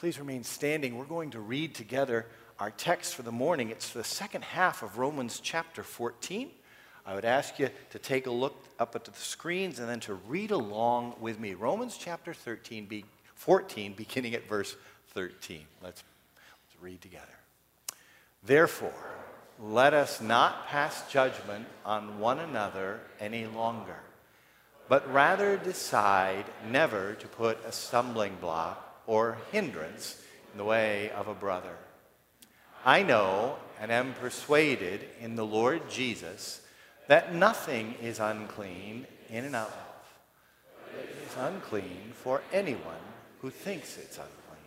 Please remain standing. We're going to read together our text for the morning. It's the second half of Romans chapter 14. I would ask you to take a look up at the screens and then to read along with me. Romans chapter 14, beginning at verse 13. Let's read together. Therefore, let us not pass judgment on one another any longer, but rather decide never to put a stumbling block or hindrance in the way of a brother. I know and am persuaded in the Lord Jesus that nothing is unclean in and of. It is unclean for anyone who thinks it's unclean.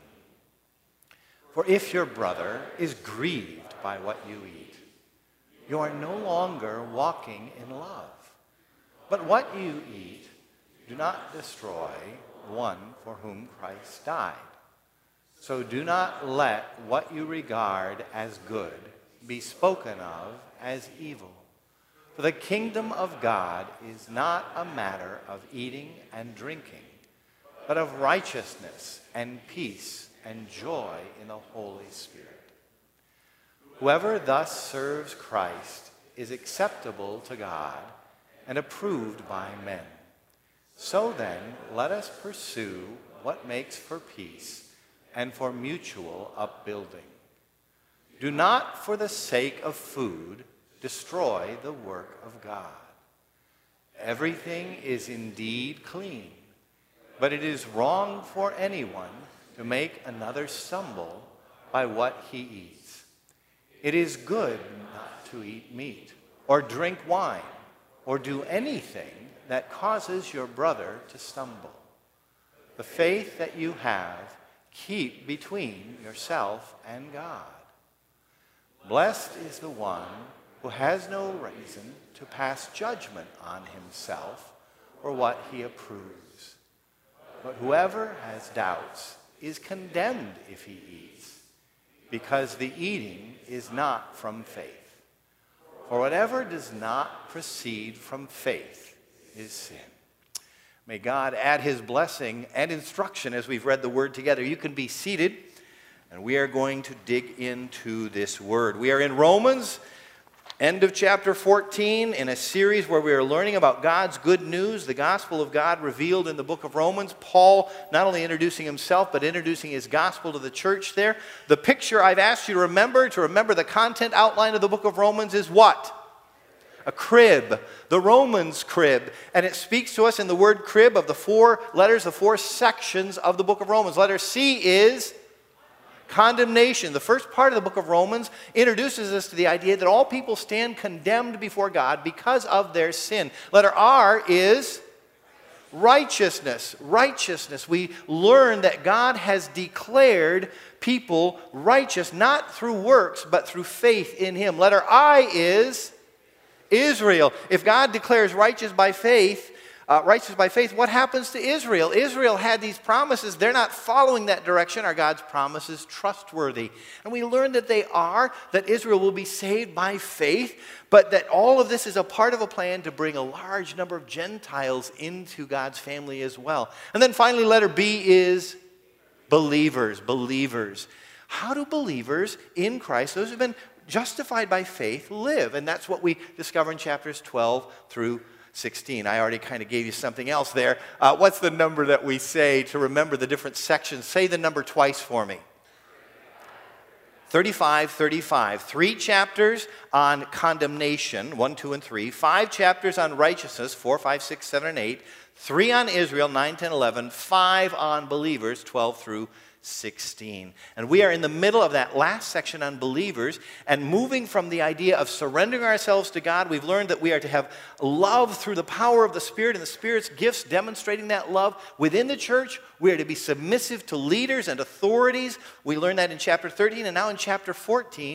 For if your brother is grieved by what you eat, you are no longer walking in love. But what you eat, do not destroy one for whom Christ died. So do not let what you regard as good be spoken of as evil. For the kingdom of God is not a matter of eating and drinking, but of righteousness and peace and joy in the Holy Spirit. Whoever thus serves Christ is acceptable to God and approved by men. So then, let us pursue what makes for peace and for mutual upbuilding. Do not, for the sake of food, destroy the work of God. Everything is indeed clean, but it is wrong for anyone to make another stumble by what he eats. It is good not to eat meat, or drink wine, or do anything that causes your brother to stumble. The faith that you have, keep between yourself and God. Blessed is the one who has no reason to pass judgment on himself or what he approves. But whoever has doubts is condemned if he eats, because the eating is not from faith. For whatever does not proceed from faith is sin. May God add his blessing and instruction as we've read the word together. You can be seated, and we are going to dig into this word. We are in Romans, end of chapter 14, in a series where we are learning about God's good news, the gospel of God revealed in the book of Romans. Paul not only introducing himself, but introducing his gospel to the church there. The picture I've asked you to remember the content outline of the book of Romans is what? A crib, the Romans crib. And it speaks to us in the word crib of the four letters, the four sections of the book of Romans. Letter C is condemnation. The first part of the book of Romans introduces us to the idea that all people stand condemned before God because of their sin. Letter R is righteousness. Righteousness. We learn that God has declared people righteous, not through works, but through faith in him. Letter I is Israel. If God declares righteous by faith, what happens to Israel? Israel had these promises. They're not following that direction. Are God's promises trustworthy? And we learn that they are, that Israel will be saved by faith, but that all of this is a part of a plan to bring a large number of Gentiles into God's family as well. And then finally, letter B is believers. Believers. How do believers in Christ, those who have been justified by faith, live? And that's what we discover in chapters 12 through 16. I already kind of gave you something else there. What's the number that we say to remember the different sections? Say the number twice for me. 35, 35. 3 chapters on condemnation, 1, 2, and 3. 5 chapters on righteousness, 4, 5, 6, 7, and 8. 3 on Israel, 9, 10, 11. 5 on believers, 12 through 16. And we are in the middle of that last section on believers, and moving from the idea of surrendering ourselves to God, we've learned that we are to have love through the power of the Spirit and the Spirit's gifts demonstrating that love within the church. We are to be submissive to leaders and authorities. We learned that in chapter 13, and now in chapter 14,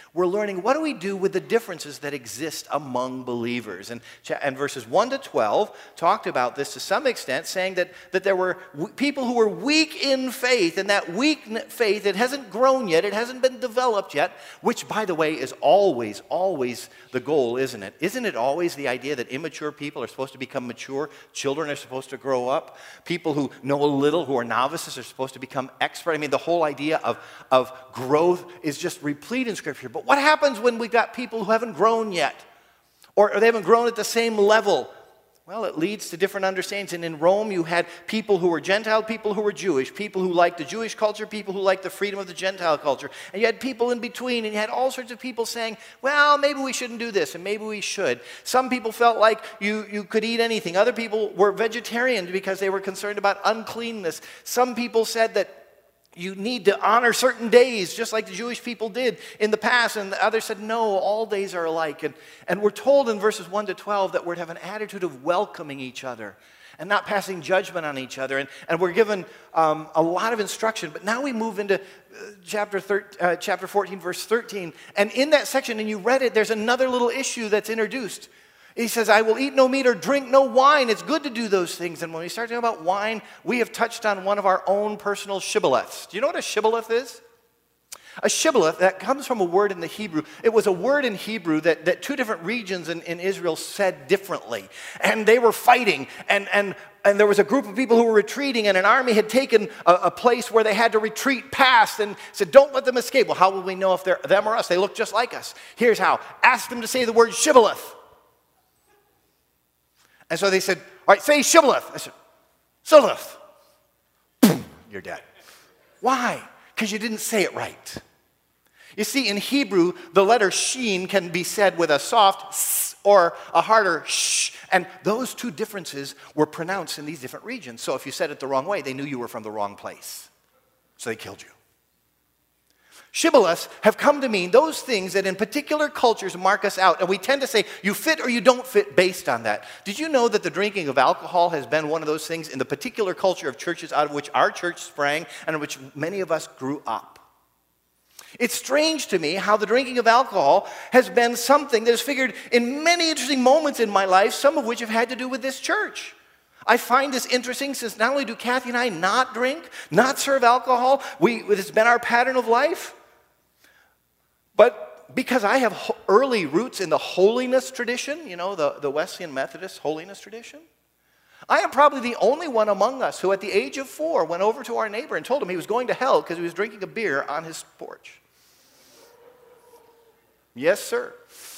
we're learning what do we do with the differences that exist among believers. And verses 1 to 12 talked about this to some extent, saying that there were people who were weak in faith, and that weak faith, it hasn't grown yet, it hasn't been developed yet, which, by the way, is always the goal, isn't it? Isn't it always the idea that immature people are supposed to become mature, children are supposed to grow up, people who know a little, who are novices, are supposed to become expert? I mean, the whole idea of growth is just replete in Scripture. But what happens when we've got people who haven't grown yet? Or they haven't grown at the same level? Well, it leads to different understandings. And in Rome, you had people who were Gentile, people who were Jewish, people who liked the Jewish culture, people who liked the freedom of the Gentile culture. And you had people in between, and you had all sorts of people saying, well, maybe we shouldn't do this, and maybe we should. Some people felt like you could eat anything. Other people were vegetarian because they were concerned about uncleanness. Some people said that you need to honor certain days, just like the Jewish people did in the past. And the others said, no, all days are alike. And we're told in verses 1 to 12 that we're to have an attitude of welcoming each other and not passing judgment on each other. And we're given a lot of instruction. But now we move into chapter 14, verse 13. And in that section, and you read it, there's another little issue that's introduced. He says, I will eat no meat or drink no wine. It's good to do those things. And when we start talking about wine, we have touched on one of our own personal shibboleths. Do you know what a shibboleth is? A shibboleth, that comes from a word in the Hebrew. It was a word in Hebrew that two different regions in Israel said differently. And they were fighting. And there was a group of people who were retreating. And an army had taken a place where they had to retreat past and said, don't let them escape. Well, how will we know if they're them or us? They look just like us. Here's how. Ask them to say the word shibboleth. And so they said, all right, say shibboleth. I said, shibboleth. You're dead. Why? Because you didn't say it right. You see, in Hebrew, the letter sheen can be said with a soft s or a harder sh. And those two differences were pronounced in these different regions. So if you said it the wrong way, they knew you were from the wrong place. So they killed you. Shibboleths have come to mean those things that in particular cultures mark us out. And we tend to say, you fit or you don't fit based on that. Did you know that the drinking of alcohol has been one of those things in the particular culture of churches out of which our church sprang and in which many of us grew up? It's strange to me how the drinking of alcohol has been something that has figured in many interesting moments in my life, some of which have had to do with this church. I find this interesting since not only do Kathy and I not drink, not serve alcohol, it's been our pattern of life. But because I have early roots in the holiness tradition, you know, the Wesleyan Methodist holiness tradition, I am probably the only one among us who at the age of 4 went over to our neighbor and told him he was going to hell because he was drinking a beer on his porch. Yes, sir.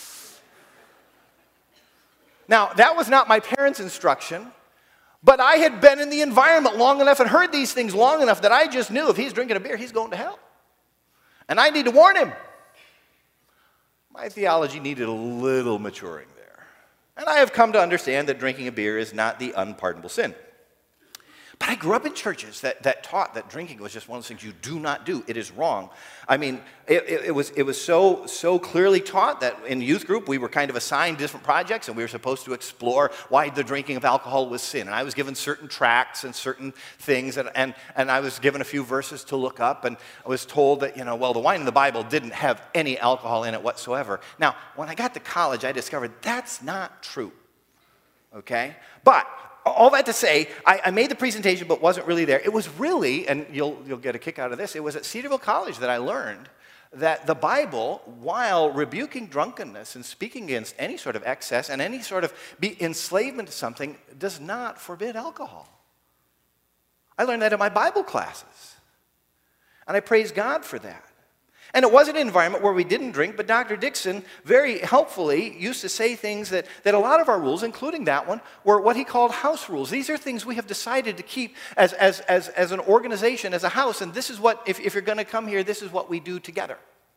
Now, that was not my parents' instruction, but I had been in the environment long enough and heard these things long enough that I just knew if he's drinking a beer, he's going to hell. And I need to warn him. My theology needed a little maturing there. And I have come to understand that drinking a beer is not the unpardonable sin. But I grew up in churches that taught that drinking was just one of those things you do not do. It is wrong. I mean, it was so clearly taught that in youth group we were kind of assigned different projects and we were supposed to explore why the drinking of alcohol was sin. And I was given certain tracts and certain things and I was given a few verses to look up and I was told that, you know, well, the wine in the Bible didn't have any alcohol in it whatsoever. Now, when I got to college, I discovered that's not true. Okay? But all that to say, I made the presentation but wasn't really there. It was really, and you'll get a kick out of this, it was at Cedarville College that I learned that the Bible, while rebuking drunkenness and speaking against any sort of excess and any sort of enslavement to something, does not forbid alcohol. I learned that in my Bible classes. And I praise God for that. And it wasn't an environment where we didn't drink, but Dr. Dixon very helpfully used to say things that a lot of our rules, including that one, were what he called house rules. These are things we have decided to keep as an organization, as a house, and this is what, if you're going to come here, this is what we do together.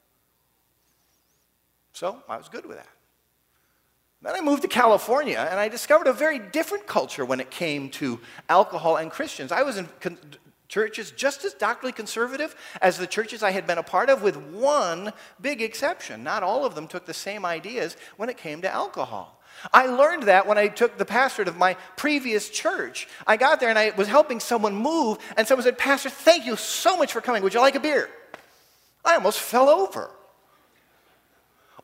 So I was good with that. Then I moved to California, and I discovered a very different culture when it came to alcohol and Christians. I was in churches just as doctrinally conservative as the churches I had been a part of, with one big exception. Not all of them took the same ideas when it came to alcohol. I learned that when I took the pastorate of my previous church. I got there and I was helping someone move, and someone said, "Pastor, thank you so much for coming. Would you like a beer?" I almost fell over.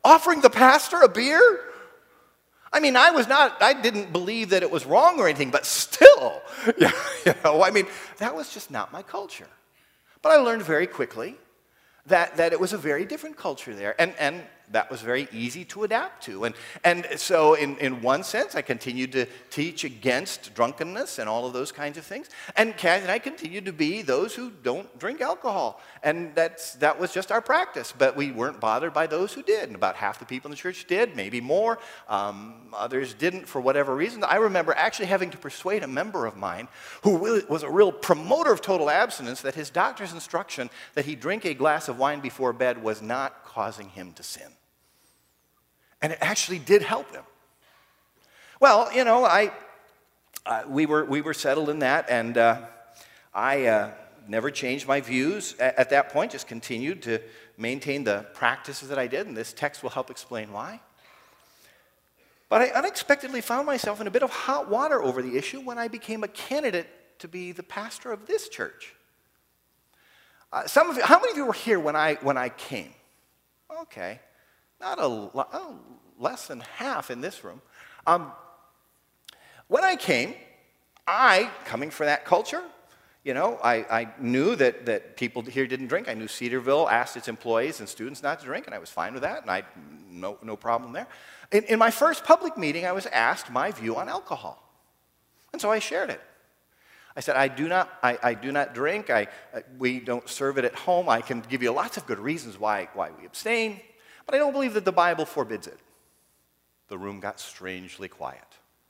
Offering the pastor a beer? I mean, I didn't believe that it was wrong or anything, but still, that was just not my culture. But I learned very quickly that it was a very different culture there, and that was very easy to adapt to. And so in one sense, I continued to teach against drunkenness and all of those kinds of things. And Kathy and I continued to be those who don't drink alcohol. And that was just our practice. But we weren't bothered by those who did. And about half the people in the church did, maybe more. Others didn't for whatever reason. I remember actually having to persuade a member of mine who was a real promoter of total abstinence that his doctor's instruction that he drink a glass of wine before bed was not causing him to sin. And it actually did help him. Well, we were settled in that, and I never changed my views at that point, just continued to maintain the practices that I did, and this text will help explain why. But I unexpectedly found myself in a bit of hot water over the issue when I became a candidate to be the pastor of this church. How many of you were here when I came? Okay. Less than half in this room. When I came, coming from that culture, I knew that people here didn't drink. I knew Cedarville asked its employees and students not to drink, and I was fine with that, and no problem there. In my first public meeting, I was asked my view on alcohol, and so I shared it. I said, I do not drink. We don't serve it at home. I can give you lots of good reasons why we abstain. But I don't believe that the Bible forbids it. The room got strangely quiet.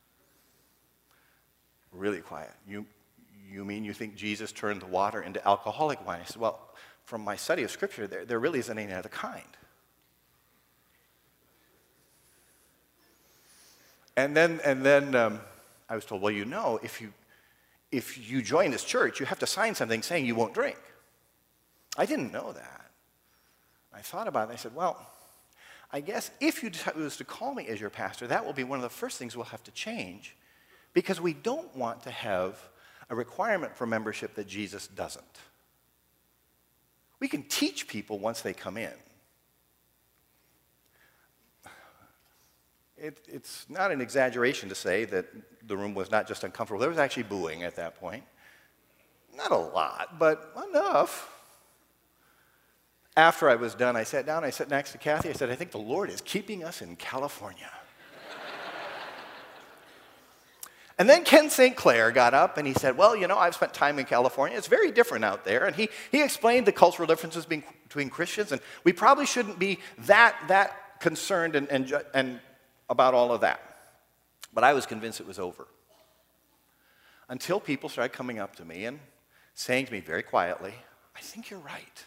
Really quiet. You mean you think Jesus turned the water into alcoholic wine? I said, well, from my study of Scripture, there really isn't any other kind. And then I was told, well, if you join this church, you have to sign something saying you won't drink. I didn't know that. I thought about it, and I said, well, I guess if you was to call me as your pastor, that will be one of the first things we'll have to change, because we don't want to have a requirement for membership that Jesus doesn't. We can teach people once they come in. It's not an exaggeration to say that the room was not just uncomfortable. There was actually booing at that point. Not a lot, but enough. After I was done, I sat down, I sat next to Kathy. I said, I think the Lord is keeping us in California. And then Ken St. Clair got up and he said, well, I've spent time in California. It's very different out there. And he explained the cultural differences between Christians, and we probably shouldn't be that concerned and about all of that. But I was convinced it was over. Until people started coming up to me and saying to me very quietly, I think you're right.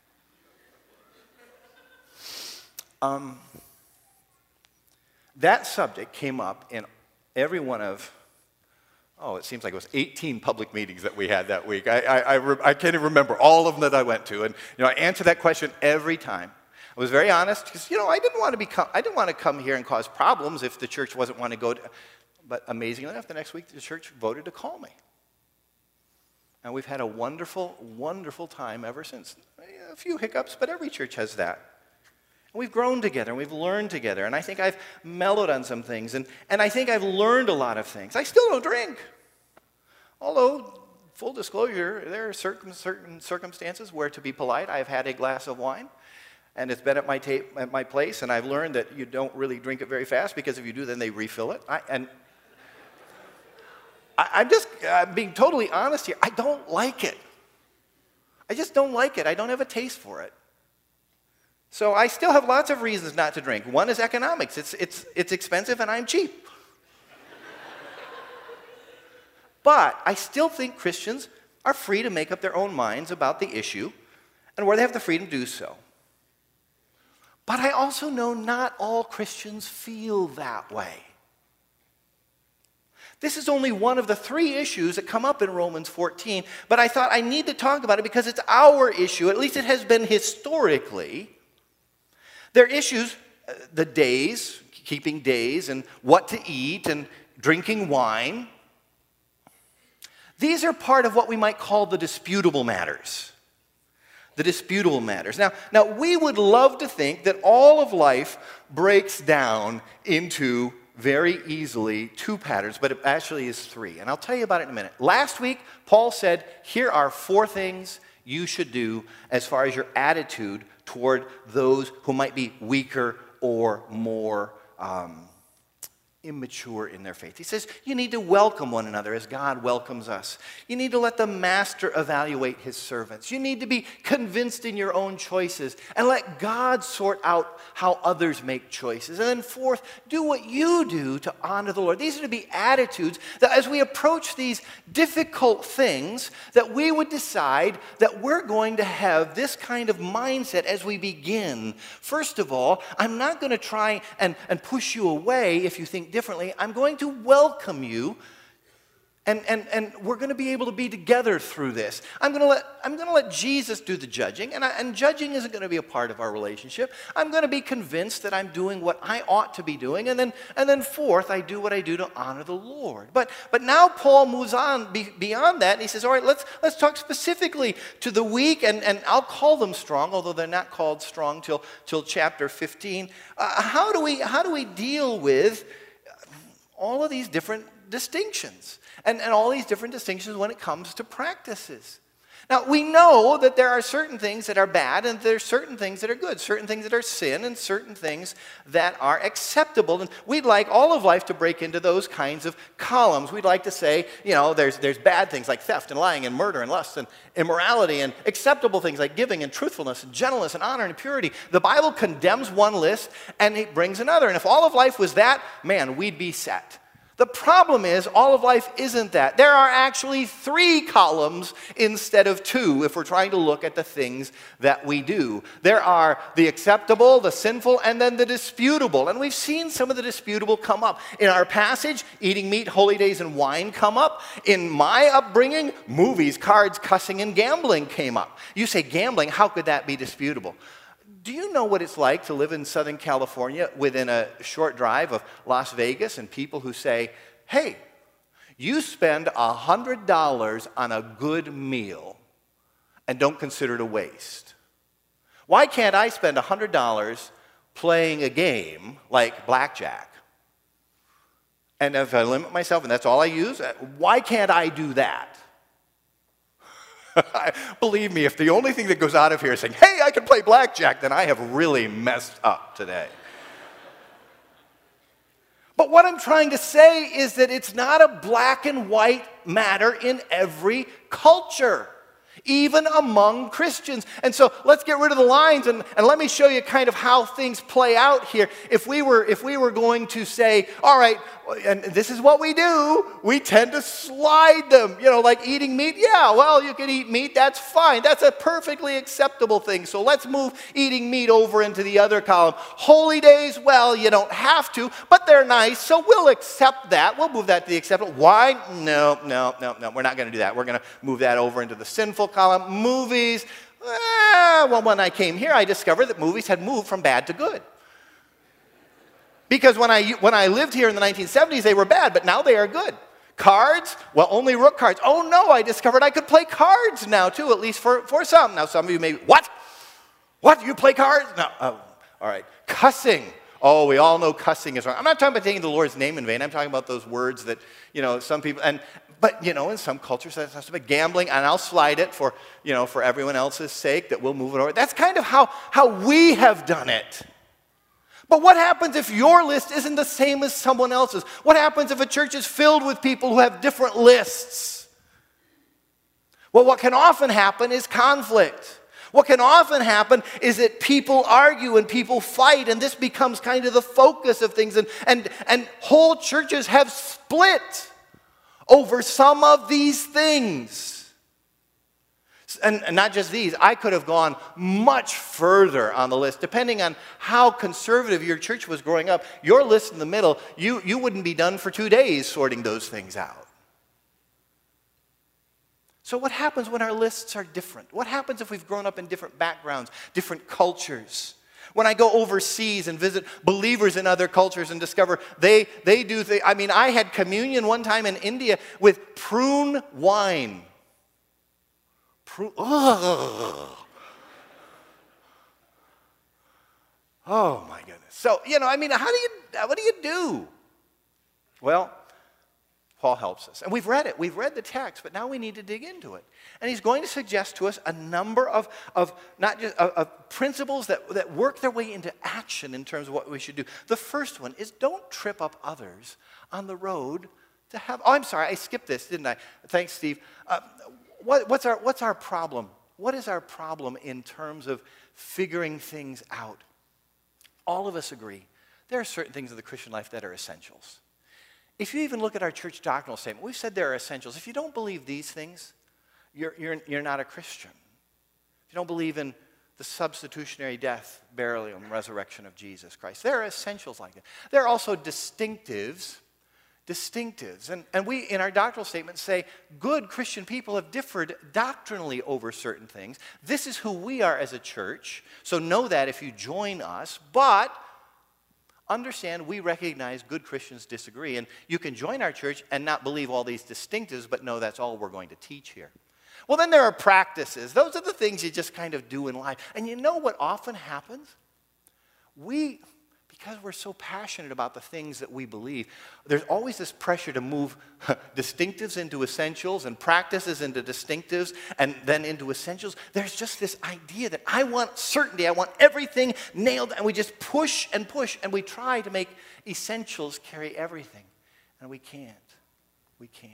That subject came up in every one of, it seems like it was 18 public meetings that we had that week. I can't even remember all of them that I went to. And I answered that question every time. I was very honest because, I didn't want to come here and cause problems if the church wasn't want to go to. But amazingly enough, the next week the church voted to call me. And we've had a wonderful, wonderful time ever since. A few hiccups, but every church has that. And we've grown together, and we've learned together, and I think I've mellowed on some things, and I think I've learned a lot of things. I still don't drink. Although, full disclosure, there are certain circumstances where, to be polite, I've had a glass of wine, and it's been at my place, and I've learned that you don't really drink it very fast, because if you do, then they refill it. I'm just being totally honest here. I don't like it. I just don't like it. I don't have a taste for it. So I still have lots of reasons not to drink. One is economics. It's expensive and I'm cheap. But I still think Christians are free to make up their own minds about the issue and where they have the freedom to do so. But I also know not all Christians feel that way. This is only one of the 3 issues that come up in Romans 14, but I thought I need to talk about it because it's our issue, at least it has been historically. There are issues, the days, keeping days, and what to eat, and drinking wine. These are part of what we might call the disputable matters. the disputable matters. Now, we would love to think that all of life breaks down into very easily two patterns, but it actually is three. And I'll tell you about it in a minute. Last week, Paul said, here are four things you should do as far as your attitude toward those who might be weaker or more immature in their faith. He says, you need to welcome one another as God welcomes us. You need to let the master evaluate his servants. You need to be convinced in your own choices and let God sort out how others make choices. And then fourth, do what you do to honor the Lord. These are to be attitudes that as we approach these difficult things, that we would decide that we're going to have this kind of mindset as we begin. First of all, I'm not going to try and push you away if you think differently. I'm going to welcome you, and we're going to be able to be together through this. I'm going to let Jesus do the judging, and judging isn't going to be a part of our relationship. I'm going to be convinced that I'm doing what I ought to be doing, and then fourth, I do what I do to honor the Lord. But now Paul moves on beyond that, and he says, all right, let's talk specifically to the weak, and I'll call them strong, although they're not called strong till chapter 15. How do we deal with all of these different distinctions and all these different distinctions when it comes to practices? Now, we know that there are certain things that are bad and there are certain things that are good, certain things that are sin and certain things that are acceptable. And we'd like all of life to break into those kinds of columns. We'd like to say, there's bad things like theft and lying and murder and lust and immorality, and acceptable things like giving and truthfulness and gentleness and honor and purity. The Bible condemns one list and it brings another. And if all of life was that, man, we'd be set. The problem is, all of life isn't that. There are actually three columns instead of two if we're trying to look at the things that we do. There are the acceptable, the sinful, and then the disputable. And we've seen some of the disputable come up. In our passage, eating meat, holy days, and wine come up. In my upbringing, movies, cards, cussing, and gambling came up. You say gambling, how could that be disputable? Do you know what it's like to live in Southern California within a short drive of Las Vegas and people who say, hey, you spend $100 on a good meal and don't consider it a waste? Why can't I spend $100 playing a game like blackjack? And if I limit myself and that's all I use, why can't I do that? Believe me, if the only thing that goes out of here is saying, hey, I can play blackjack, then I have really messed up today. But what I'm trying to say is that it's not a black and white matter in every culture, even among Christians. And so let's get rid of the lines and let me show you kind of how things play out here. If we were going to say, all right, and this is what we do, we tend to slide them, like eating meat. Yeah, well, you can eat meat, that's fine. That's a perfectly acceptable thing. So let's move eating meat over into the other column. Holy days, well, you don't have to, but they're nice, so we'll accept that. We'll move that to the acceptable. Why? No, we're not going to do that. We're going to move that over into the sinful column. Movies, well, when I came here, I discovered that movies had moved from bad to good. Because when I lived here in the 1970s, they were bad, but now they are good. Cards, well, only rook cards. Oh no, I discovered I could play cards now too, at least for some. Now some of you may, what? What, you play cards? No, all right. Cussing. Oh, we all know cussing is wrong. I'm not talking about taking the Lord's name in vain. I'm talking about those words that, some people, but in some cultures that's about gambling, and I'll slide it for everyone else's sake that we'll move it over. That's kind of how we have done it. But what happens if your list isn't the same as someone else's? What happens if a church is filled with people who have different lists? Well, what can often happen is conflict. What can often happen is that people argue and people fight, and this becomes kind of the focus of things, and whole churches have split over some of these things. And not just these, I could have gone much further on the list. Depending on how conservative your church was growing up, your list in the middle, you wouldn't be done for 2 days sorting those things out. So what happens when our lists are different? What happens if we've grown up in different backgrounds, different cultures? When I go overseas and visit believers in other cultures and discover they do things. I mean, I had communion one time in India with prune wine. Oh, my goodness. So, what do you do? Well, Paul helps us. And we've read it. We've read the text, but now we need to dig into it. And he's going to suggest to us a number of not just of principles that work their way into action in terms of what we should do. The first one is don't trip up others on the road to heaven. Oh, I'm sorry. I skipped this, didn't I? Thanks, Steve. What's our problem? What is our problem in terms of figuring things out? All of us agree there are certain things in the Christian life that are essentials. If you even look at our church doctrinal statement, we've said there are essentials. If you don't believe these things, you're not a Christian. If you don't believe in the substitutionary death, burial, and resurrection of Jesus Christ, there are essentials like that. There are also distinctives. And we, in our doctrinal statement, say good Christian people have differed doctrinally over certain things. This is who we are as a church, so know that if you join us, but understand we recognize good Christians disagree, and you can join our church and not believe all these distinctives, but know that's all we're going to teach here. Well, then there are practices. Those are the things you just kind of do in life. And you know what often happens? Because we're so passionate about the things that we believe, there's always this pressure to move distinctives into essentials and practices into distinctives and then into essentials. There's just this idea that I want certainty, I want everything nailed, and we just push, and we try to make essentials carry everything, and we can't. We can't.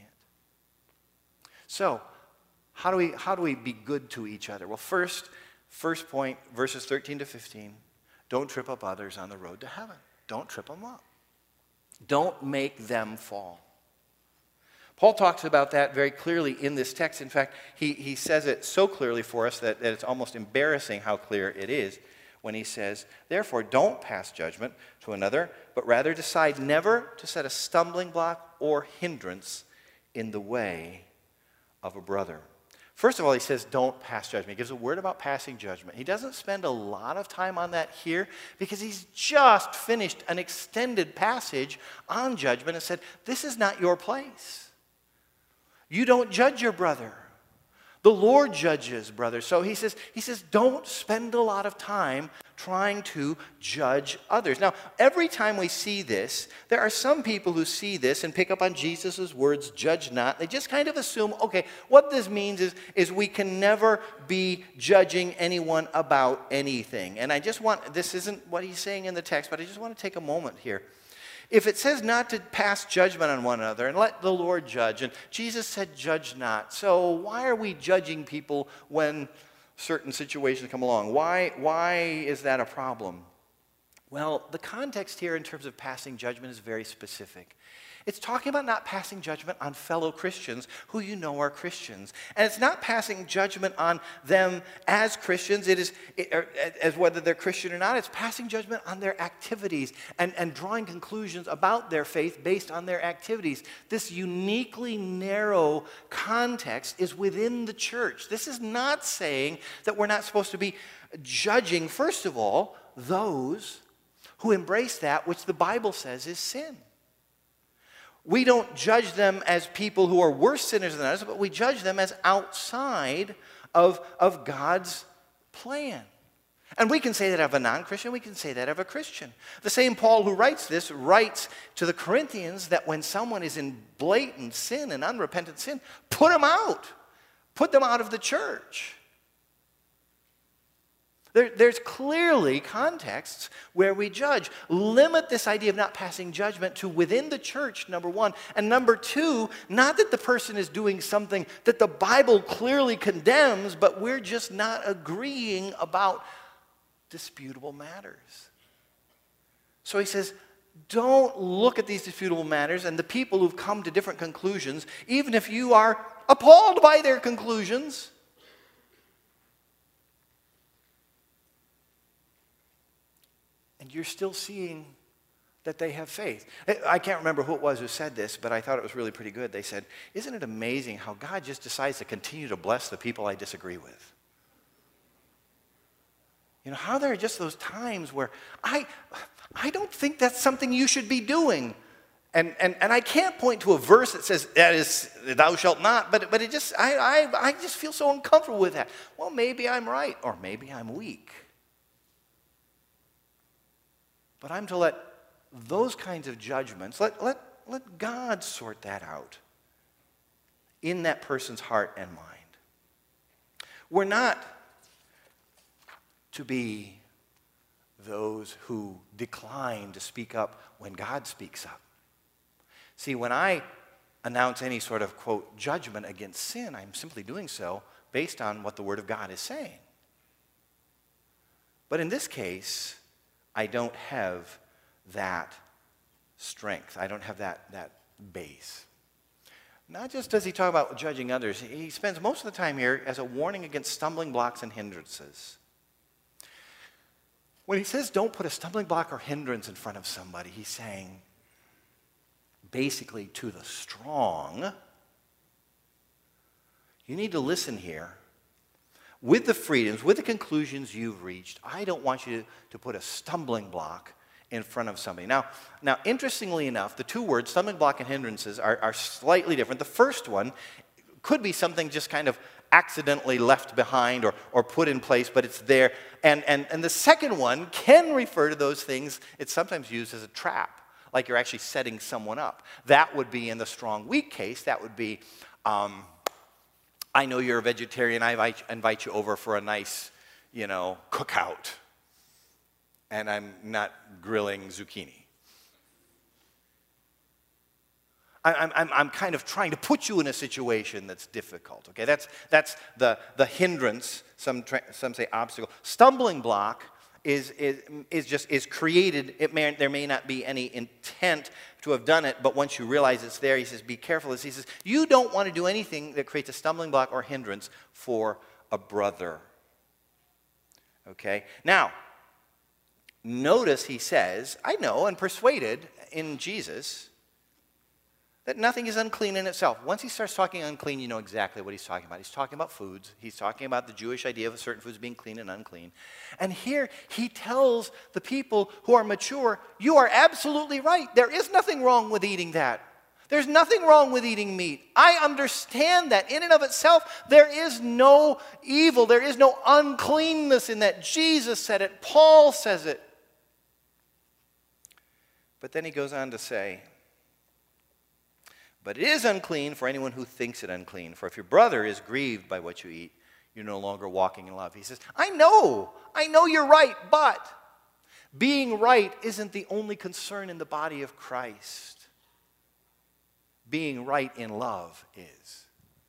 So, how do we be good to each other? Well, first point, verses 13 to 15. Don't trip up others on the road to heaven. Don't trip them up. Don't make them fall. Paul talks about that very clearly in this text. In fact, he says it so clearly for us that it's almost embarrassing how clear it is when he says, therefore, don't pass judgment to another, but rather decide never to set a stumbling block or hindrance in the way of a brother. First of all, he says, don't pass judgment. He gives a word about passing judgment. He doesn't spend a lot of time on that here because he's just finished an extended passage on judgment and said, this is not your place. You don't judge your brother. The Lord judges, brother. So he says, don't spend a lot of time trying to judge others. Now, every time we see this, there are some people who see this and pick up on Jesus' words, judge not. They just kind of assume, okay, what this means is we can never be judging anyone about anything. And this isn't what he's saying in the text, but I just want to take a moment here. If it says not to pass judgment on one another and let the Lord judge, and Jesus said judge not, so why are we judging people when certain situations come along? Why is that a problem? Well, the context here in terms of passing judgment is very specific. It's talking about not passing judgment on fellow Christians who you know are Christians. And it's not passing judgment on them as Christians, as whether they're Christian or not. It's passing judgment on their activities and drawing conclusions about their faith based on their activities. This uniquely narrow context is within the church. This is not saying that we're not supposed to be judging, first of all, those who embrace that which the Bible says is sin. We don't judge them as people who are worse sinners than us, but we judge them as outside of God's plan. And we can say that of a non-Christian, we can say that of a Christian. The same Paul who writes this writes to the Corinthians that when someone is in blatant sin and unrepentant sin, put them out. Put them out of the church. There's clearly contexts where we judge. Limit this idea of not passing judgment to within the church, number one. And number two, not that the person is doing something that the Bible clearly condemns, but we're just not agreeing about disputable matters. So he says, don't look at these disputable matters and the people who've come to different conclusions, even if you are appalled by their conclusions. And you're still seeing that they have faith. I can't remember who it was who said this, but I thought it was really pretty good. They said, isn't it amazing how God just decides to continue to bless the people I disagree with? You know, how there are just those times where I don't think that's something you should be doing. And I can't point to a verse that says, that is, thou shalt not, but it just, I just feel so uncomfortable with that. Well, maybe I'm right, or maybe I'm weak. But I'm to let those kinds of judgments, let God sort that out in that person's heart and mind. We're not to be those who decline to speak up when God speaks up. See, when I announce any sort of, quote, judgment against sin, I'm simply doing so based on what the Word of God is saying. But in this case, I don't have that strength. I don't have that base. Not just does he talk about judging others, he spends most of the time here as a warning against stumbling blocks and hindrances. When he says don't put a stumbling block or hindrance in front of somebody, he's saying basically to the strong, you need to listen here. With the freedoms, with the conclusions you've reached, I don't want you to put a stumbling block in front of somebody. Now, interestingly enough, the two words, stumbling block and hindrances, are slightly different. The first one could be something just kind of accidentally left behind or put in place, but it's there. And the second one can refer to those things. It's sometimes used as a trap, like you're actually setting someone up. That would be in the strong, weak case. That would be, I know you're a vegetarian. I invite you over for a nice, cookout. And I'm not grilling zucchini. I'm kind of trying to put you in a situation that's difficult. Okay, that's the hindrance. Some say obstacle. Stumbling block is created. There may not be any intent to have done it, but once you realize it's there, he says, be careful. He says, you don't want to do anything that creates a stumbling block or hindrance for a brother. Okay, now. Notice he says, I know and persuaded in Jesus that nothing is unclean in itself. Once he starts talking unclean, you know exactly what he's talking about. He's talking about foods. He's talking about the Jewish idea of certain foods being clean and unclean. And here he tells the people who are mature, you are absolutely right. There is nothing wrong with eating that. There's nothing wrong with eating meat. I understand that. In and of itself, there is no evil. There is no uncleanness in that. Jesus said it. Paul says it. But then he goes on to say, but it is unclean for anyone who thinks it unclean. For if your brother is grieved by what you eat, you're no longer walking in love. He says, I know you're right, but being right isn't the only concern in the body of Christ. Being right in love is.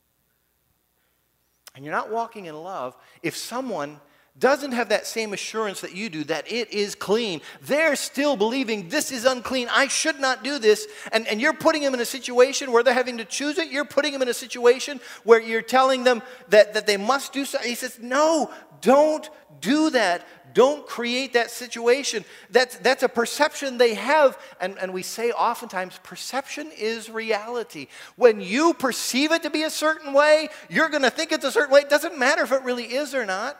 And you're not walking in love if someone doesn't have that same assurance that you do, that it is clean. They're still believing this is unclean. I should not do this. And you're putting them in a situation where they're having to choose it. You're putting them in a situation where you're telling them that they must do something. He says, no, don't do that. Don't create that situation. That's a perception they have. And we say oftentimes, perception is reality. When you perceive it to be a certain way, you're going to think it's a certain way. It doesn't matter if it really is or not.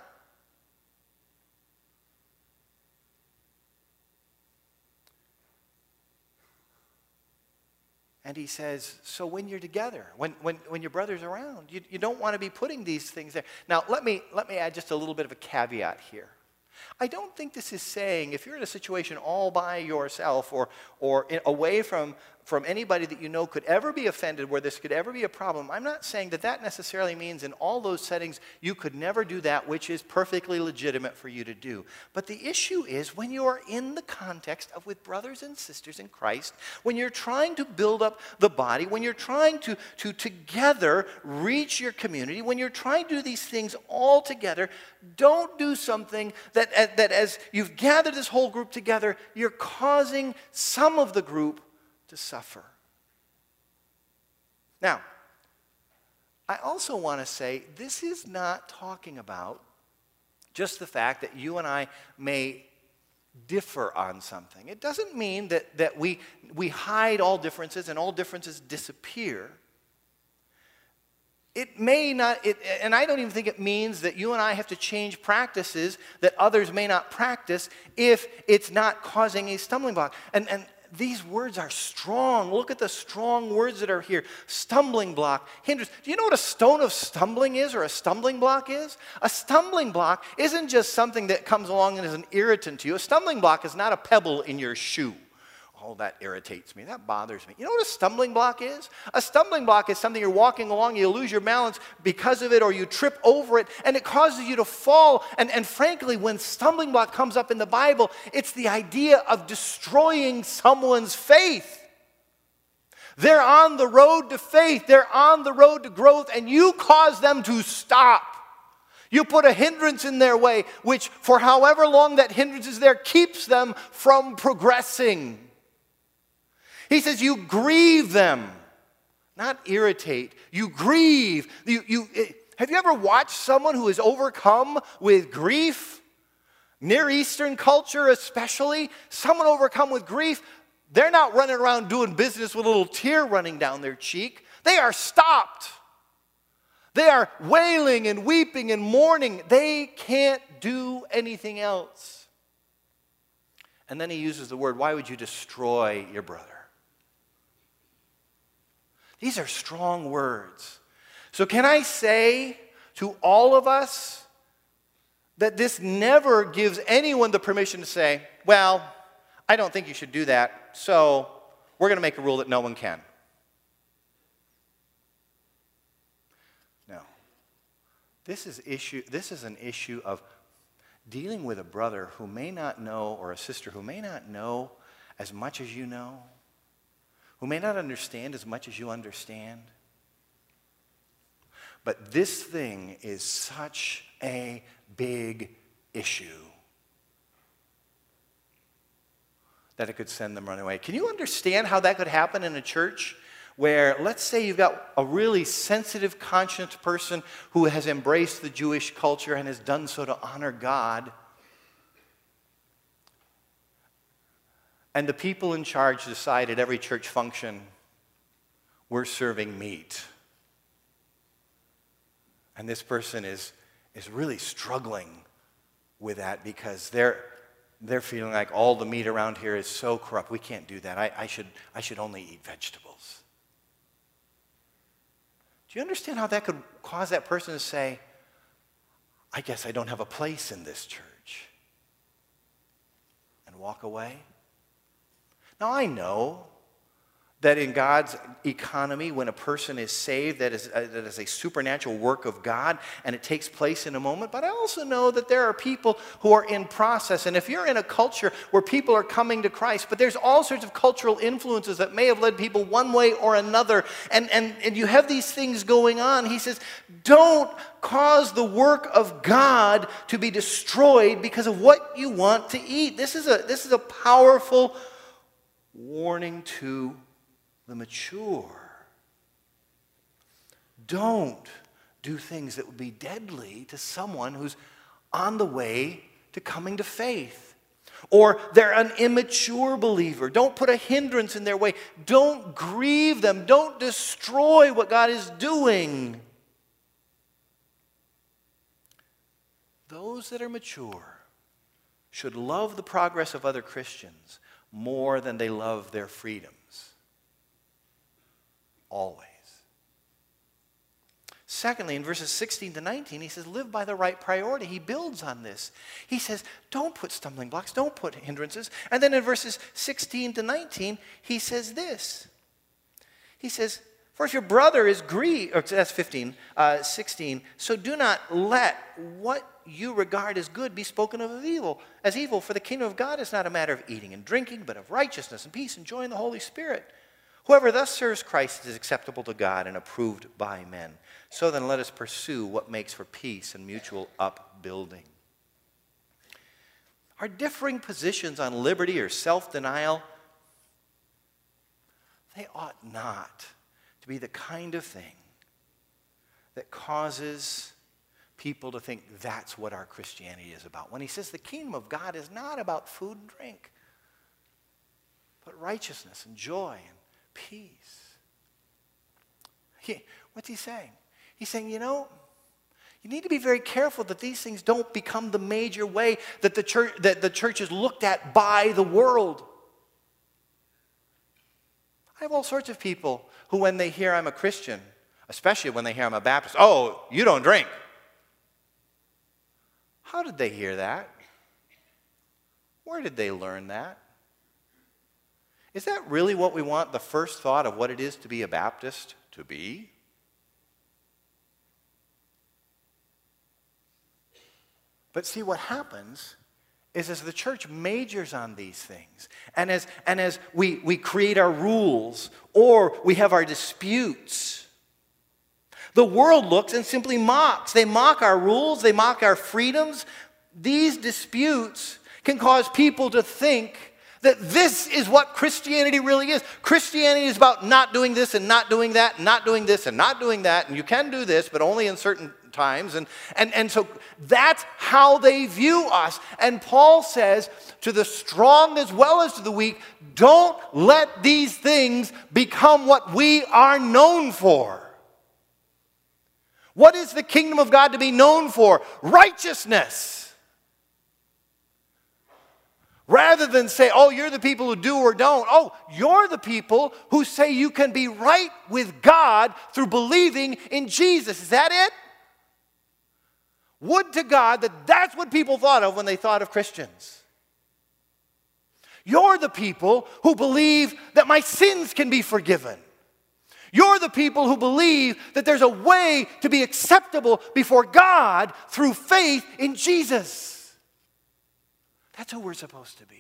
And he says, so when you're together, when your brother's around, you don't want to be putting these things there. Now, let me add just a little bit of a caveat here. I don't think this is saying if you're in a situation all by yourself or away from anybody that you know could ever be offended, where this could ever be a problem, I'm not saying that necessarily means in all those settings you could never do that which is perfectly legitimate for you to do. But the issue is when you are in the context of with brothers and sisters in Christ, when you're trying to build up the body, when you're trying to together reach your community, when you're trying to do these things all together, don't do something that as you've gathered this whole group together, you're causing some of the group to suffer. Now, I also want to say this is not talking about just the fact that you and I may differ on something. It doesn't mean that we hide all differences and all differences disappear. It may not, and I don't even think it means that you and I have to change practices that others may not practice if it's not causing a stumbling block. And these words are strong. Look at the strong words that are here. Stumbling block, hindrance. Do you know what a stone of stumbling is, or a stumbling block is? A stumbling block isn't just something that comes along and is an irritant to you. A stumbling block is not a pebble in your shoe. Oh, that irritates me. That bothers me. You know what a stumbling block is? A stumbling block is something you're walking along, you lose your balance because of it, or you trip over it, and it causes you to fall. And frankly, when stumbling block comes up in the Bible, it's the idea of destroying someone's faith. They're on the road to faith. They're on the road to growth, and you cause them to stop. You put a hindrance in their way, which for however long that hindrance is there, keeps them from progressing. He says you grieve them, not irritate. You grieve. Have you ever watched someone who is overcome with grief? Near Eastern culture especially, someone overcome with grief, they're not running around doing business with a little tear running down their cheek. They are stopped. They are wailing and weeping and mourning. They can't do anything else. And then he uses the word, why would you destroy your brother? These are strong words. So can I say to all of us that this never gives anyone the permission to say, well, I don't think you should do that, so we're going to make a rule that no one can. No. This is an issue of dealing with a brother who may not know, or a sister who may not know as much as you know, who may not understand as much as you understand. But this thing is such a big issue that it could send them running away. Can you understand how that could happen in a church where, let's say you've got a really sensitive, conscious person who has embraced the Jewish culture and has done so to honor God, and the people in charge decide at every church function, we're serving meat. And this person is really struggling with that because they're feeling like all the meat around here is so corrupt. We can't do that. I should only eat vegetables. Do you understand how that could cause that person to say, I guess I don't have a place in this church, and walk away? Now, I know that in God's economy, when a person is saved, that is a supernatural work of God, and it takes place in a moment. But I also know that there are people who are in process. And if you're in a culture where people are coming to Christ, but there's all sorts of cultural influences that may have led people one way or another, and you have these things going on, he says, don't cause the work of God to be destroyed because of what you want to eat. This is a powerful warning to the mature. Don't do things that would be deadly to someone who's on the way to coming to faith. Or they're an immature believer. Don't put a hindrance in their way. Don't grieve them. Don't destroy what God is doing. Those that are mature should love the progress of other Christians more than they love their freedoms. Always. Secondly, in verses 16 to 19, he says, live by the right priority. He builds on this. He says, don't put stumbling blocks, don't put hindrances. And then in verses 16 to 19, he says this. He says, for if your brother is grieved, or that's 16, so do not let what you regard as good be spoken of as evil. For the kingdom of God is not a matter of eating and drinking, but of righteousness and peace and joy in the Holy Spirit. Whoever thus serves Christ is acceptable to God and approved by men. So then let us pursue what makes for peace and mutual upbuilding. Our differing positions on liberty or self-denial, they ought not to be the kind of thing that causes people to think that's what our Christianity is about. When he says the kingdom of God is not about food and drink, but righteousness and joy and peace. What's he saying? He's saying, you need to be very careful that these things don't become the major way that the church is looked at by the world. I have all sorts of people who, when they hear I'm a Christian, especially when they hear I'm a Baptist, oh, you don't drink. How did they hear that? Where did they learn that? Is that really what we want the first thought of what it is to be a Baptist to be? But see, what happens is as the church majors on these things, and as we create our rules or we have our disputes, the world looks and simply mocks. They mock our rules, they mock our freedoms. These disputes can cause people to think that this is what Christianity really is. Christianity is about not doing this and not doing that, and not doing this and not doing that, and you can do this, but only in certain times. And so that's how they view us. And Paul says to the strong as well as to the weak, don't let these things become what we are known for. What is the kingdom of God to be known for? Righteousness. Rather than say, oh, you're the people who do or don't. Oh, you're the people who say you can be right with God through believing in Jesus. Is that it? Would to God that that's what people thought of when they thought of Christians. You're the people who believe that my sins can be forgiven. You're the people who believe that there's a way to be acceptable before God through faith in Jesus. That's who we're supposed to be.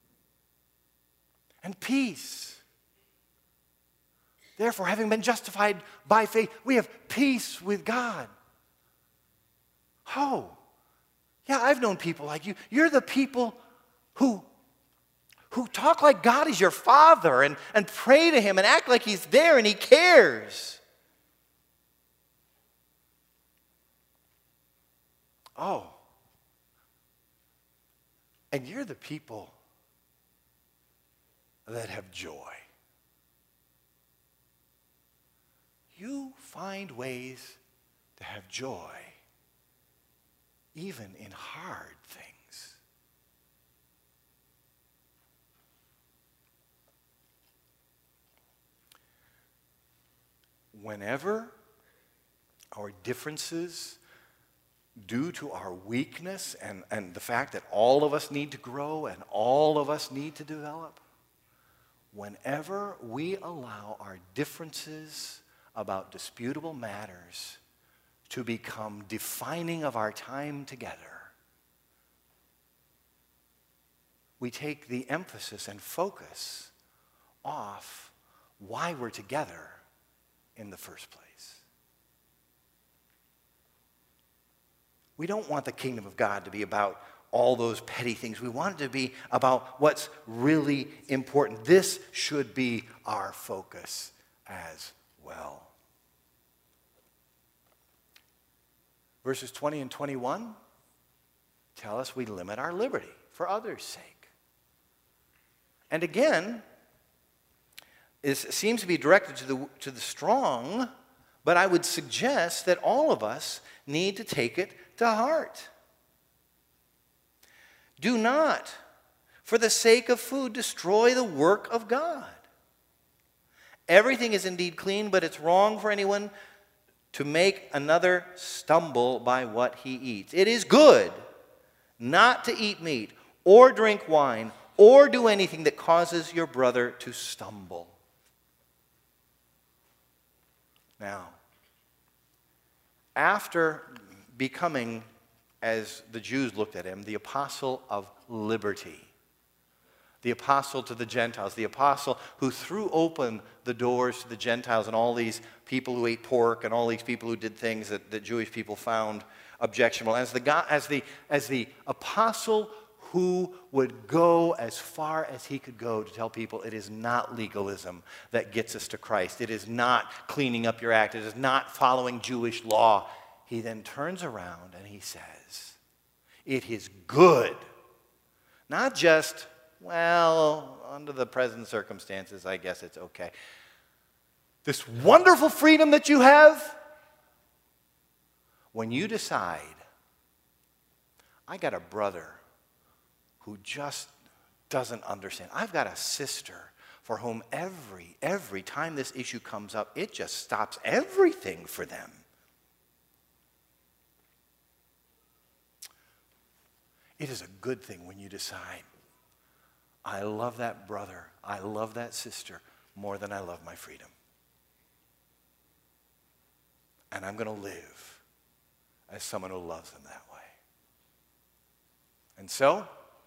And peace. Therefore, having been justified by faith, we have peace with God. Oh, yeah, I've known people like you. You're the people who talk like God is your Father and pray to Him and act like He's there and He cares. Oh. And you're the people that have joy. You find ways to have joy even in hard things. Whenever our differences due to our weakness and the fact that all of us need to grow and all of us need to develop, whenever we allow our differences about disputable matters to become defining of our time together, we take the emphasis and focus off why we're together in the first place. We don't want the kingdom of God to be about all those petty things. We want it to be about what's really important. This should be our focus as well. Verses 20 and 21 tell us we limit our liberty for others' sake. And again, it seems to be directed to the strong, but I would suggest that all of us need to take it to heart. Do not, for the sake of food, destroy the work of God. Everything is indeed clean, but it's wrong for anyone to make another stumble by what he eats. It is good not to eat meat or drink wine or do anything that causes your brother to stumble. Now, after becoming, as the Jews looked at him, the apostle of liberty, the apostle to the Gentiles, the apostle who threw open the doors to the Gentiles and all these people who ate pork and all these people who did things that Jewish people found objectionable, as the apostle who would go as far as he could go to tell people it is not legalism that gets us to Christ. It is not cleaning up your act. It is not following Jewish law. He then turns around and he says, it is good. Not just, well, under the present circumstances, I guess it's okay. This wonderful freedom that you have, when you decide, I got a brother who just doesn't understand. I've got a sister for whom every time this issue comes up, it just stops everything for them. It is a good thing when you decide, I love that brother, I love that sister more than I love my freedom. And I'm going to live as someone who loves them that way. And so,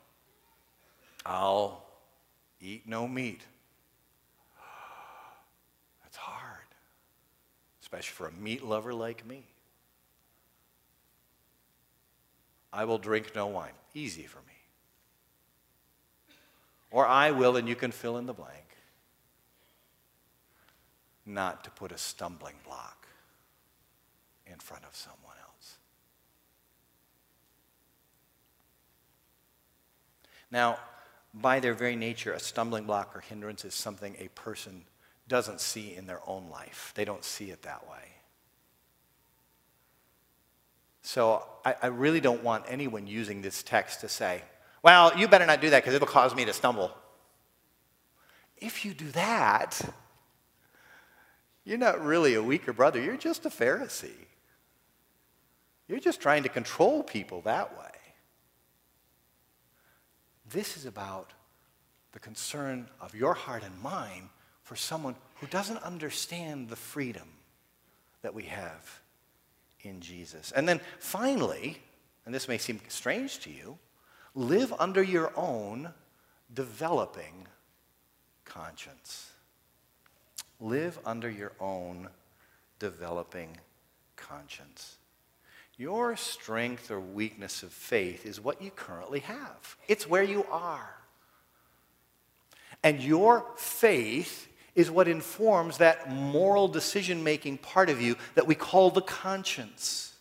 I'll eat no meat. That's hard, especially for a meat lover like me. I will drink no wine. Easy for me. Or I will, and you can fill in the blank, not to put a stumbling block in front of someone else. Now, by their very nature, a stumbling block or hindrance is something a person doesn't see in their own life. They don't see it that way. So I really don't want anyone using this text to say, well, you better not do that because it'll cause me to stumble. If you do that, you're not really a weaker brother. You're just a Pharisee. You're just trying to control people that way. This is about the concern of your heart and mind for someone who doesn't understand the freedom that we have in Jesus. And then finally, and this may seem strange to you, live under your own developing conscience. Live under your own developing conscience. Your strength or weakness of faith is what you currently have. It's where you are. And your faith is what informs that moral decision-making part of you that we call the conscience.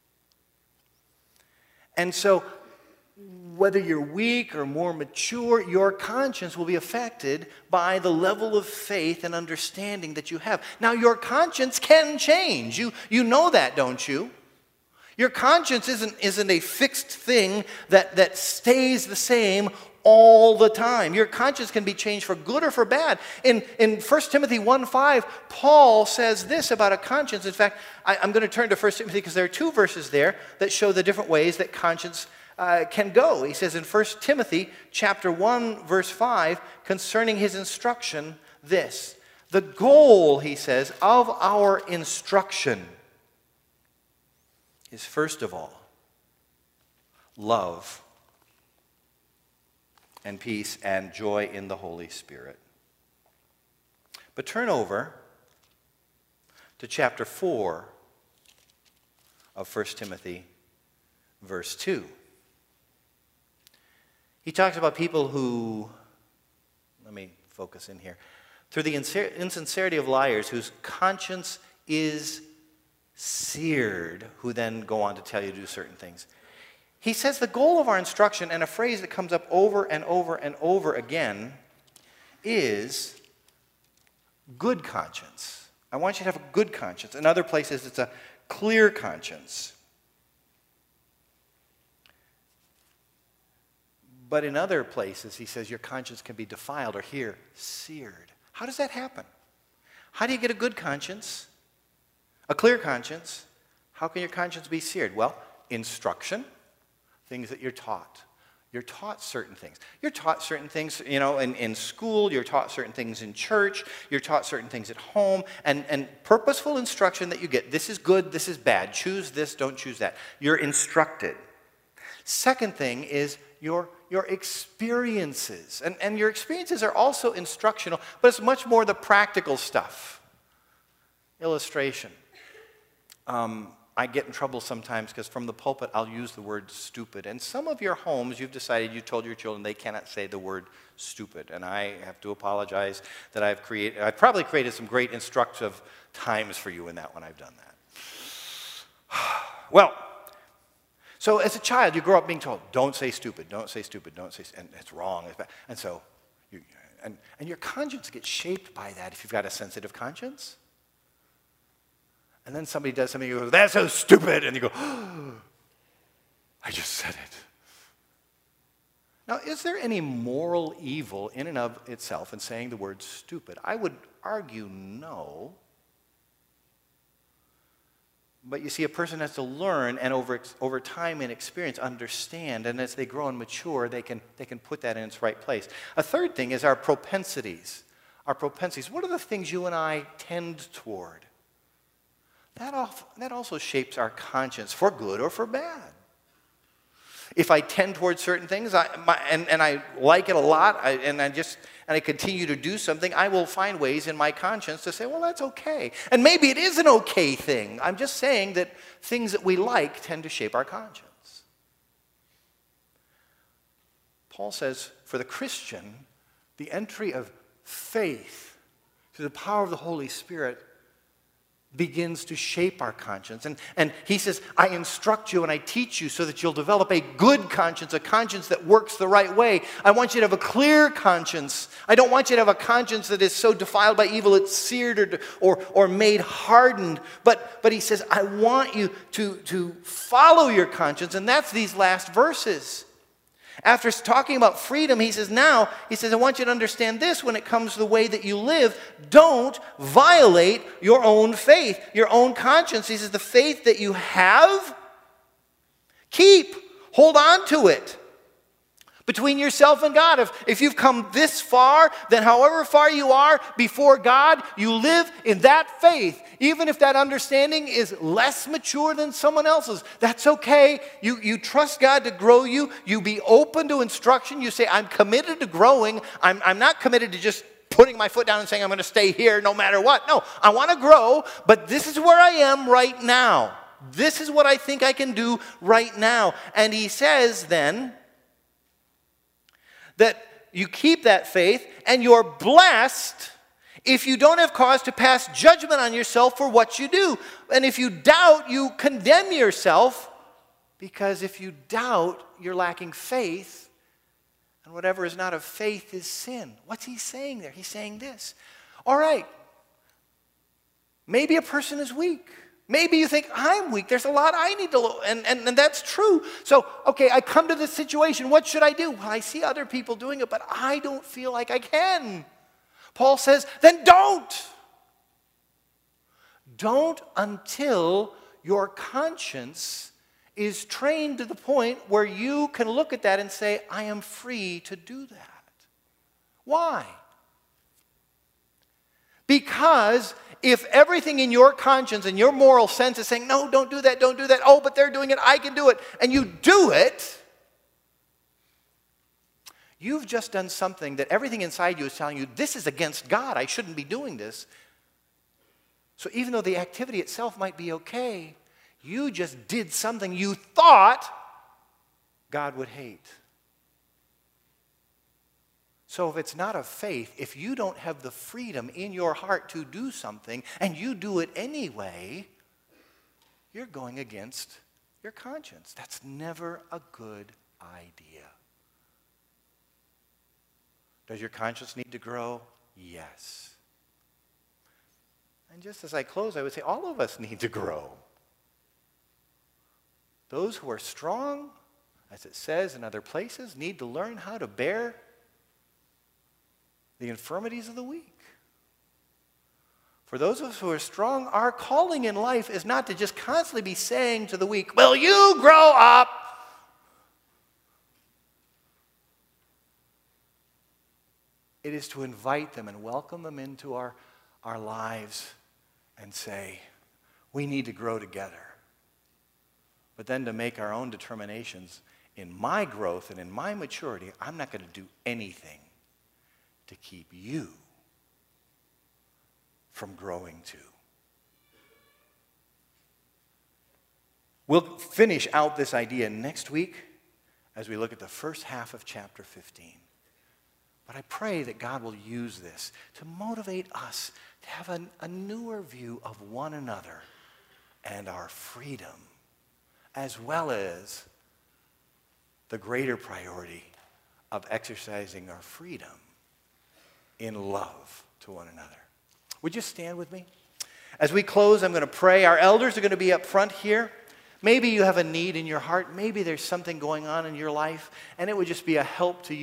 And so, whether you're weak or more mature, your conscience will be affected by the level of faith and understanding that you have. Now, your conscience can change. You know that, don't you? Your conscience isn't a fixed thing that stays the same all the time. Your conscience can be changed for good or for bad. In 1 Timothy 1:5, Paul says this about a conscience. In fact, I'm going to turn to 1 Timothy because there are two verses there that show the different ways that conscience can go. He says in 1 Timothy chapter 1, verse 5, concerning his instruction, this. The goal, he says, of our instruction is first of all, love and peace and joy in the Holy Spirit. But turn over to chapter 4 of 1 Timothy, verse 2. He talks about people who, let me focus in here, through the insincerity of liars whose conscience is seared, who then go on to tell you to do certain things. He says the goal of our instruction, and a phrase that comes up over and over and over again, is good conscience. I want you to have a good conscience. In other places, it's a clear conscience. But in other places, he says your conscience can be defiled, or here, seared. How does that happen? How do you get a good conscience? A clear conscience? How can your conscience be seared? Well, instruction. Things that you're taught. You're taught certain things. You're taught certain things, in school. You're taught certain things in church. You're taught certain things at home. And purposeful instruction that you get. This is good, this is bad. Choose this, don't choose that. You're instructed. Second thing is your experiences. And your experiences are also instructional, but it's much more the practical stuff. Illustration. I get in trouble sometimes because from the pulpit I'll use the word stupid. And some of your homes, you've decided, you told your children they cannot say the word stupid. And I have to apologize that I've probably created some great instructive times for you in that when I've done that. Well, so as a child, you grow up being told, don't say stupid, don't say stupid, don't say, and it's wrong. It's bad. And so, and your conscience gets shaped by that if you've got a sensitive conscience. And then somebody does something, you go, that's so stupid. And you go, oh, I just said it. Now, is there any moral evil in and of itself in saying the word stupid? I would argue no. But you see, a person has to learn and over time and experience understand, and as they grow and mature, they can put that in its right place. A third thing is our propensities. Our propensities. What are the things you and I tend toward? That also shapes our conscience for good or for bad. If I tend towards certain things and I like it a lot, and I continue to do something, I will find ways in my conscience to say, well, that's okay. And maybe it is an okay thing. I'm just saying that things that we like tend to shape our conscience. Paul says, for the Christian, the entry of faith through the power of the Holy Spirit begins to shape our conscience. And he says, I instruct you and I teach you so that you'll develop a good conscience, a conscience that works the right way. I want you to have a clear conscience. I don't want you to have a conscience that is so defiled by evil it's seared or made hardened. But he says, I want you to follow your conscience. And that's these last verses. After talking about freedom, he says, I want you to understand this when it comes to the way that you live. Don't violate your own faith, your own conscience. He says, the faith that you have, hold on to it. Between yourself and God. If you've come this far, then however far you are before God, you live in that faith. Even if that understanding is less mature than someone else's, that's okay. You trust God to grow you. You be open to instruction. You say, I'm committed to growing. I'm not committed to just putting my foot down and saying, I'm going to stay here no matter what. No, I want to grow, but this is where I am right now. This is what I think I can do right now. And he says then, that you keep that faith, and you're blessed if you don't have cause to pass judgment on yourself for what you do. And if you doubt, you condemn yourself, because if you doubt, you're lacking faith, and whatever is not of faith is sin. What's he saying there? He's saying this. All right, maybe a person is weak. Maybe you think, I'm weak. There's a lot I need to learn. And that's true. So, okay, I come to this situation. What should I do? Well, I see other people doing it, but I don't feel like I can. Paul says, then don't. Don't until your conscience is trained to the point where you can look at that and say, I am free to do that. Why? Because if everything in your conscience and your moral sense is saying, no, don't do that, oh, but they're doing it, I can do it, and you do it, you've just done something that everything inside you is telling you, this is against God, I shouldn't be doing this. So even though the activity itself might be okay, you just did something you thought God would hate. So if it's not of faith, if you don't have the freedom in your heart to do something, and you do it anyway, you're going against your conscience. That's never a good idea. Does your conscience need to grow? Yes. And just as I close, I would say all of us need to grow. Those who are strong, as it says in other places, need to learn how to bear the infirmities of the weak. For those of us who are strong, our calling in life is not to just constantly be saying to the weak, will you grow up? It is to invite them and welcome them into our lives and say, we need to grow together. But then to make our own determinations in my growth and in my maturity, I'm not going to do anything to keep you from growing too. We'll finish out this idea next week as we look at the first half of chapter 15. But I pray that God will use this to motivate us to have a newer view of one another and our freedom, as well as the greater priority of exercising our freedom in love to one another. Would you stand with me? As we close, I'm going to pray. Our elders are going to be up front here. Maybe you have a need in your heart. Maybe there's something going on in your life, and it would just be a help to you.